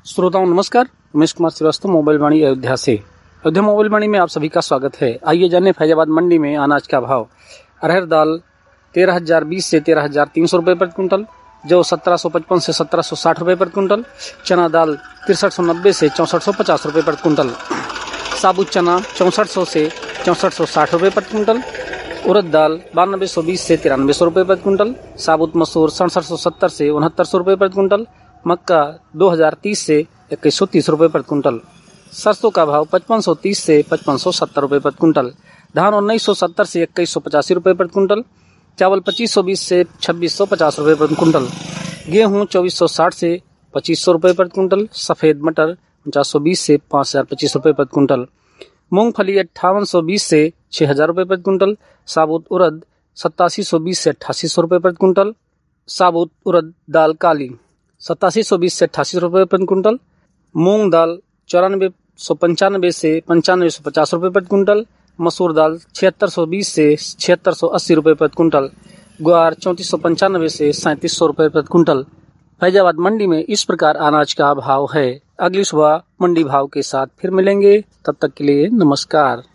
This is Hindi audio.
श्रोताओं नमस्कार। उमेश कुमार श्रीवास्तव, मोबाइल वाणी अयोध्या से। अयोध्या मोबाइल वाणी में आप सभी का स्वागत है। आइए जाने फैजाबाद मंडी में अनाज का भाव। अरहर दाल 13,020 से 13,300 रुपये प्रति क्विंटल, जौ 1755 से 1760 रुपये प्रति क्विंटल, चना दाल 6390 से 6450 रुपये प्रति क्विंटल, साबुत चना 6400 से 6460 रुपये प्रति क्विंटल, उड़द दाल 9220 से 9300 रुपये प्रति क्विंटल, साबुत मसूर 6770 से 6900 रुपये प्रति क्विंटल, मक्का 2030 से 2130 रुपये प्रति क्विंटल, सरसों का भाव 5530 से 5570 रुपये प्रति क्विंटल, धान 1970 से 2185 रुपये प्रति क्विंटल, चावल 2520 से 2650 रुपये प्रति क्विंटल, गेहूं 2460 से 2500 रुपये प्रति क्विंटल, सफ़ेद मटर 4920 से 5025 रुपये प्रति क्विंटल, मूंगफली 5820 से 6000 रुपये प्रति क्विंटल, साबुत उड़द 8720 से 8800 रुपये प्रति क्विंटल, साबुत उड़द दाल काली 8720 से 88 रुपये प्रति क्विंटल, मूंग दाल 9495 से 9550 रुपये प्रति क्विंटल, मसूर दाल 7620 से 7680 रुपये प्रति क्विंटल, ग्वार 3495 से 3700 रुपये प्रति क्विंटल। फैजाबाद मंडी में इस प्रकार अनाज का भाव है। अगली सुबह मंडी भाव के साथ फिर मिलेंगे, तब तक के लिए नमस्कार।